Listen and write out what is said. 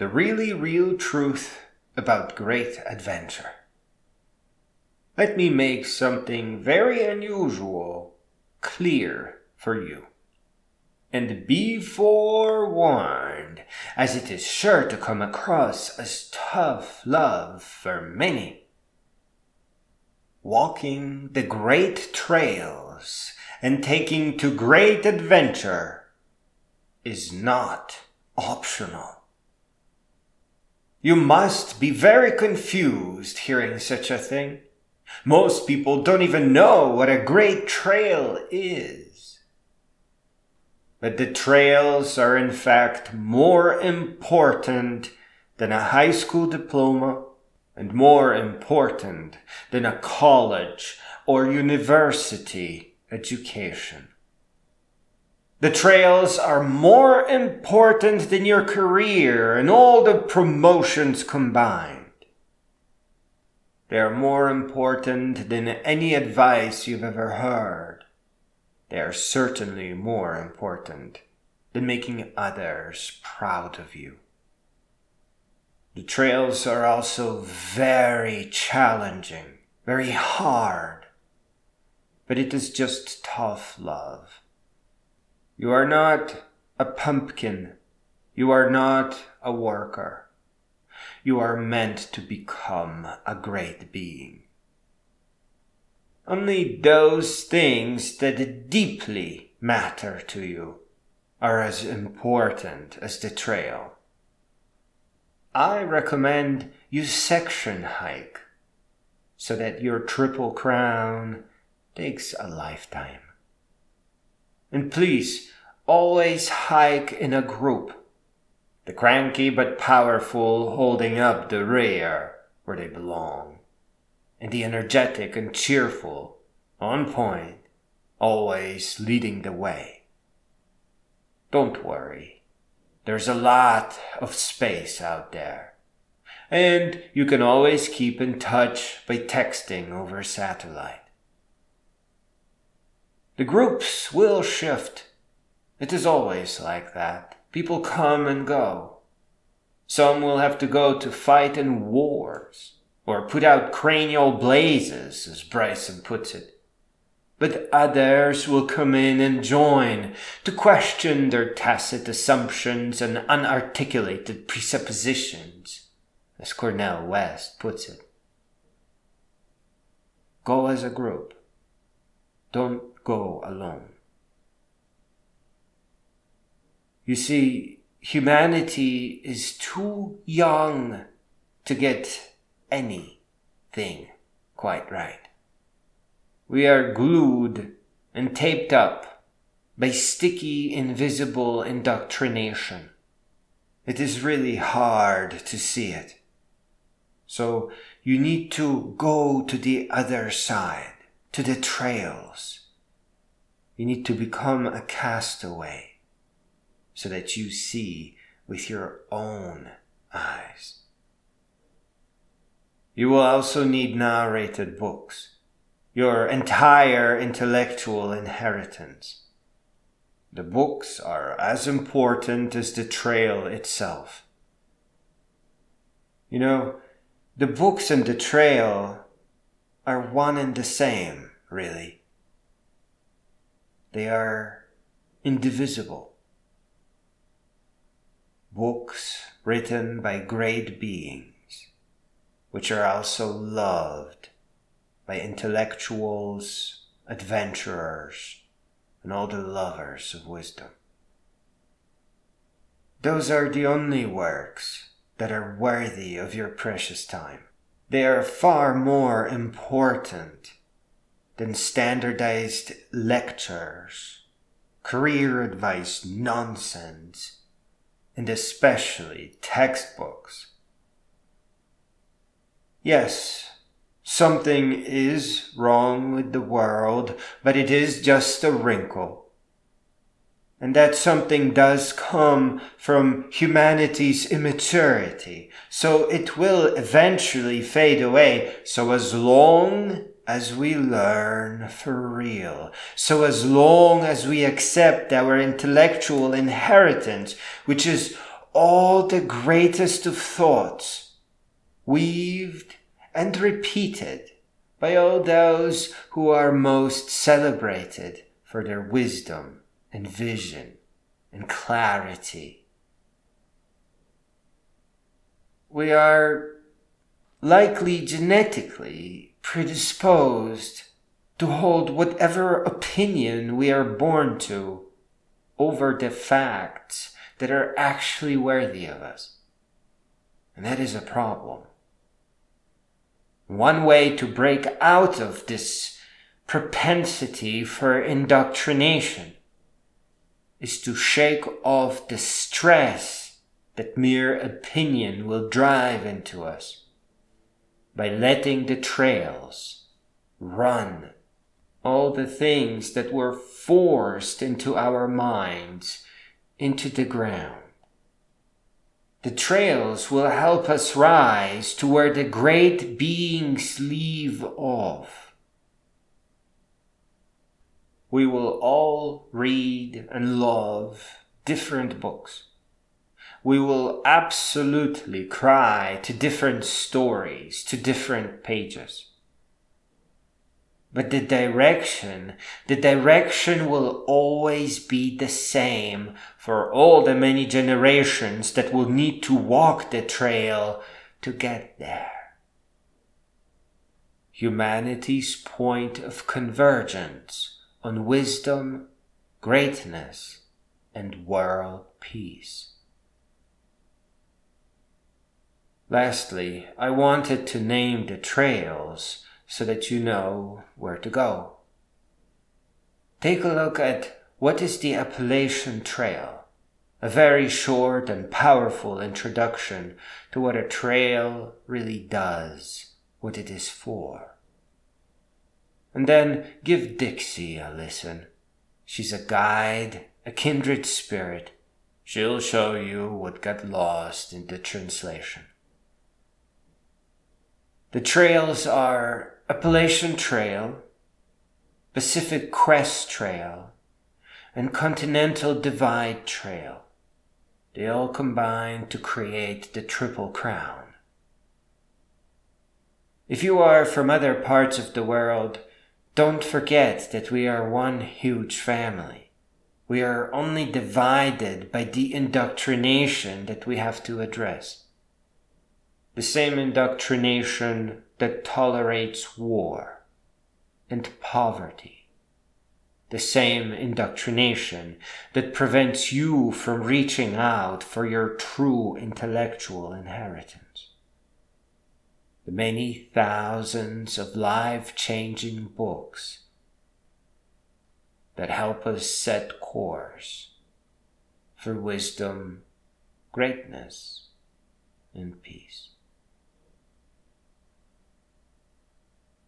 the really real truth about great adventure. Let me make something very unusual clear for you. And be forewarned, as it is sure to come across as tough love for many. Walking the great trails and taking to great adventure is not optional. You must be very confused hearing such a thing. Most people don't even know what a great trail is. But the trails are in fact more important than a high school diploma and more important than a college or university education. The trails are more important than your career and all the promotions combined. They are more important than any advice you've ever heard. They are certainly more important than making others proud of you. The trails are also very challenging, very hard, but it is just tough love. You are not a pumpkin. You are not a worker. You are meant to become a great being. Only those things that deeply matter to you are as important as the trail. I recommend you section hike so that your Triple Crown takes a lifetime. And please, always hike in a group. The cranky but powerful holding up the rear where they belong. And the energetic and cheerful, on point, always leading the way. Don't worry. There's a lot of space out there. And you can always keep in touch by texting over satellite. The groups will shift. It is always like that. People come and go. Some will have to go to fight in wars, or put out cranial blazes, as Bryson puts it. But others will come in and join to question their tacit assumptions and unarticulated presuppositions, as Cornel West puts it. Go as a group. Don't go alone. You see, humanity is too young to get anything quite right. We are glued and taped up by sticky, invisible indoctrination. It is really hard to see it. So you need to go to the other side, to the trails. You need to become a castaway so that you see with your own eyes. You will also need narrated books, your entire intellectual inheritance. The books are as important as the trail itself. You know, the books and the trail are one and the same, really. They are indivisible. Books written by great beings, which are also loved by intellectuals, adventurers, and all the lovers of wisdom. Those are the only works that are worthy of your precious time. They are far more important than standardized lectures, career advice nonsense, and especially textbooks. Yes, something is wrong with the world, but it is just a wrinkle. And that something does come from humanity's immaturity, so it will eventually fade away. So as long as we learn for real, so as long as we accept our intellectual inheritance, which is all the greatest of thoughts, weaved and repeated by all those who are most celebrated for their wisdom and vision and clarity. We are likely genetically predisposed to hold whatever opinion we are born to over the facts that are actually worthy of us. And that is a problem. One way to break out of this propensity for indoctrination is to shake off the stress that mere opinion will drive into us by letting the trails run all the things that were forced into our minds into the ground. The trails will help us rise to where the great beings leave off. We will all read and love different books. We will absolutely cry to different stories, to different pages. But the direction will always be the same for all the many generations that will need to walk the trail to get there. Humanity's point of convergence on wisdom, greatness, and world peace. Lastly, I wanted to name the trails so that you know where to go. Take a look at what is the Appalachian Trail, a very short and powerful introduction to what a trail really does, what it is for. And then give Dixie a listen. She's a guide, a kindred spirit. She'll show you what got lost in the translation. The trails are Appalachian Trail, Pacific Crest Trail, and Continental Divide Trail. They all combine to create the Triple Crown. If you are from other parts of the world, don't forget that we are one huge family. We are only divided by the indoctrination that we have to address. The same indoctrination that tolerates war and poverty. The same indoctrination that prevents you from reaching out for your true intellectual inheritance. The many thousands of life-changing books that help us set course for wisdom, greatness, and peace.